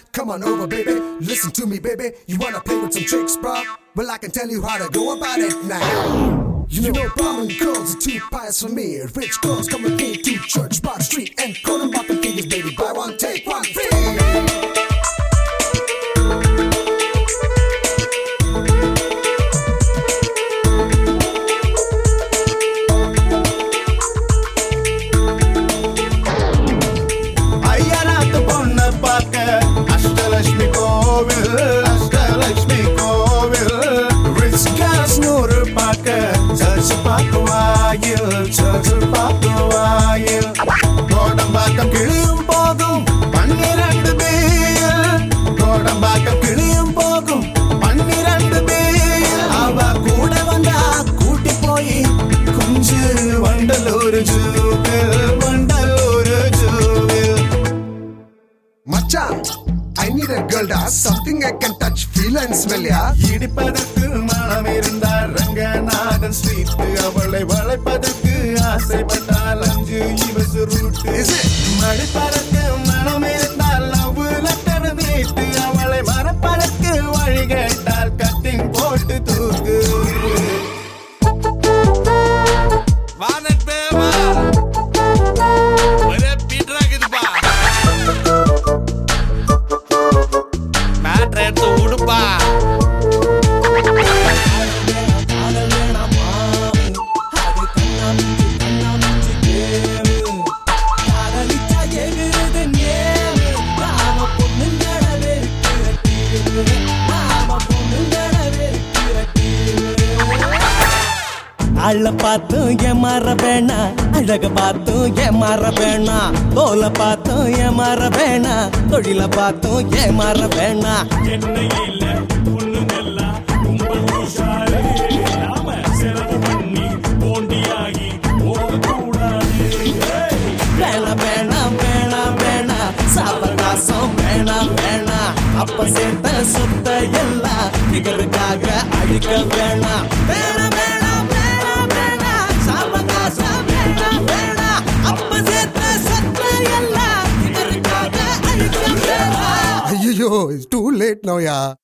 Come on over, baby. Listen to me, baby. You wanna play with some tricks, bro? Well, I can tell you how to go about it now. You know, prominent girls are too pious for me. Rich girls come with me to Church Park Street and Codenbach figures, baby. Buy one, take one free. Kodambakkam கிளியும் போகும் 12 பேர் கோடம்பாக்கம் கிளியும் போகும் 12 பேர் அவ கூட வந்தா கூட்டி போய் குஞ்சு வண்டலூர் ஜூவில் மச்சான், I need a girl da something I can touch, feel and smell ya. இடிப்பதற்கு மனம் இருந்தால் ரங்கநாதன் ஸ்ட்ரீட் அவளை வளைப்பதற்கு ஆசைப்பட்டால் 5 இவஸ் ரூட் மடிப்பதற்கு மனம் இருந்தால் லவ் லெட்டர் நீட்டு அவளை மறப்பதற்கு வழி கேட்டால் கட்டிங் போட்டு தூக்கு அள்ள பார்த்தும் ஏமாற வேணா, அழக பார்த்தும் ஏமாற வேணா, தோலை பார்த்தும் ஏமாற வேணா, தொழில பார்த்தும் ஏமாற வேணா. வேணா வேணா வேணா வேணா சாவகாசம் வேணா வேணா, அப்ப சேர்த்த சொத்த எல்லாம் நிகருக்காக அழிக்க வேணா. வேணா வேணா வேணா வேணா சாவகாசம் வேணா வேணா, அப்ப சேர்த்த சொத்த எல்லாம் நிகருக்காக அழிக்க வேணா. Ayyo, it's too late now, ya.